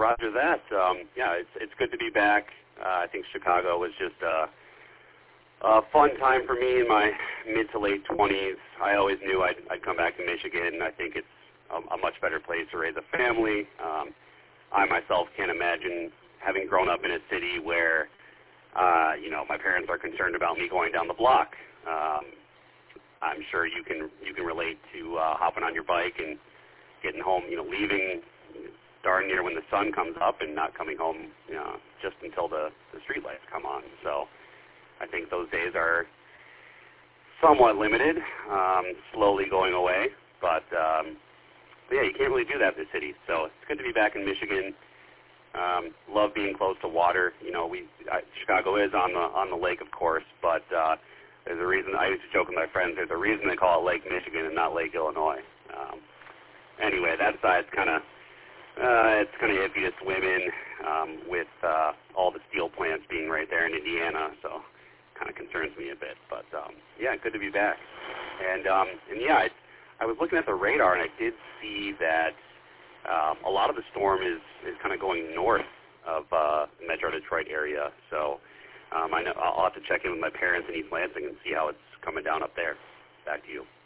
Roger that. Yeah, it's good to be back. I think Chicago was just a fun time for me in my mid to late 20s. I always knew I'd come back to Michigan. I think it's a much better place to raise a family. I myself can't imagine having grown up in a city where, my parents are concerned about me going down the block. I'm sure you can relate to hopping on your bike and getting home, leaving darn near when the sun comes up and not coming home, just until the street lights come on. So I think those days are somewhat limited, slowly going away. But yeah, you can't really do that in the city. So it's good to be back in Michigan. Love being close to water. Chicago is on the lake, of course, but there's a reason. I used to joke with my friends. There's a reason they call it Lake Michigan and not Lake Illinois. Anyway, that side's kind of iffy to swim in with all the steel plants being right there in Indiana. So kind of concerns me a bit. But yeah, good to be back. And yeah, I was looking at the radar and I did see that a lot of the storm is kind of going north of the Metro Detroit area. So I know I'll have to check in with my parents in East Lansing and see how it's coming down up there. Back to you.